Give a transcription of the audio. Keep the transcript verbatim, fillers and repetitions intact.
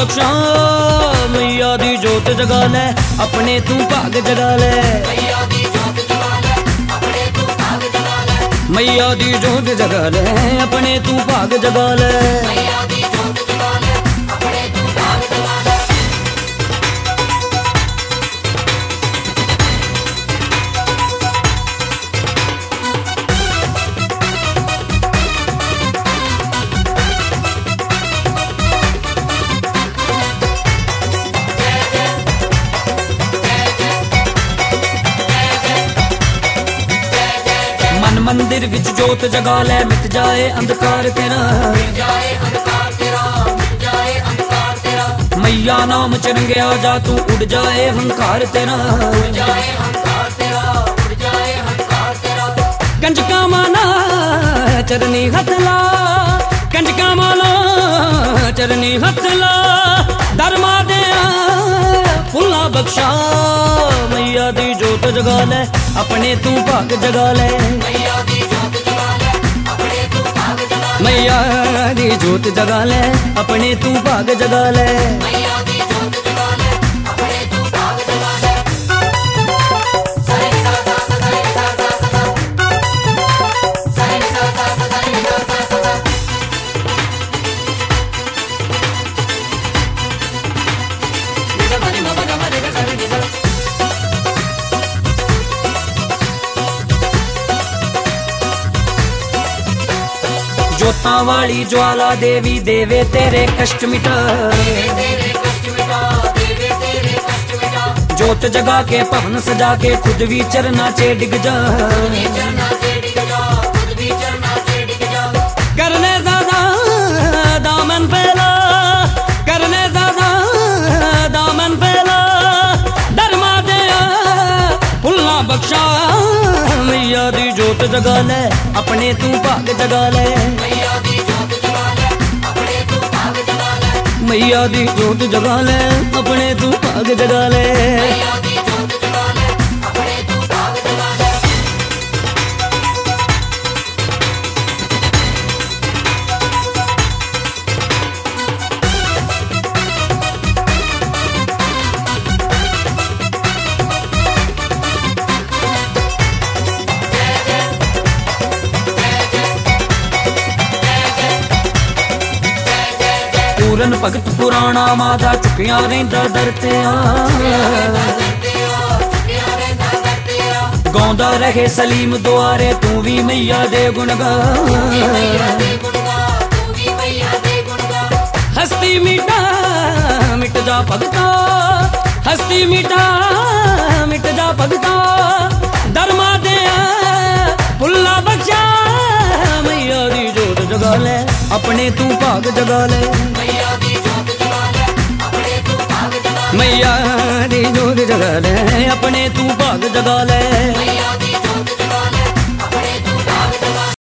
बख्शा मैया दी जोत जगा ले अपने तू भाग जगा ले। मैया दी जोत जगा ले अपने तू भाग जगा ले। मंदिर विच जोत जगा ले मिट जाए अंधकार तेरा। मैया नाम चरंगे आ जा तू उड़ जाए हंकार तेरा। कंजका माना चरनी हथला कंजका माना चरनी हथला धर्मा दे फुल्ला बख्शा मैया दी जोत जगा ले अपने तू भाग जगा ले। मैया दी जोत जगा ले अपने तू भाग जगा ले। जोता वाली ज्वाला देवी देवे तेरे कष्ट मिटा। जोत जगा के पवन सजा के खुद भी चरना चे डिग जा। करने ज्यादा दामन फैला करने ज्यादा दामन फैला धर्मा दे फुल्ला बख्शा मैया दी जोत जगा ले अपने तू भाग जगा ले। मैया दी जोत जगा ले अपने तू भाग जगा ले। पूरन भगत पुराना मादा चुकिया रहिंदा दर ते गाउंदा रहे सलीम दुआरे तू भी मैया दे गुण गा। हस्ती मिटा मिट जा भगता हस्ती मिटा मिट जा भगता धर्मा दे फुल्ला बख्शा मैया दी जोत जगा ले अपने तू भाग जगा ले। मैया दी जोत जगा ले अपने तू भाग जगा ले।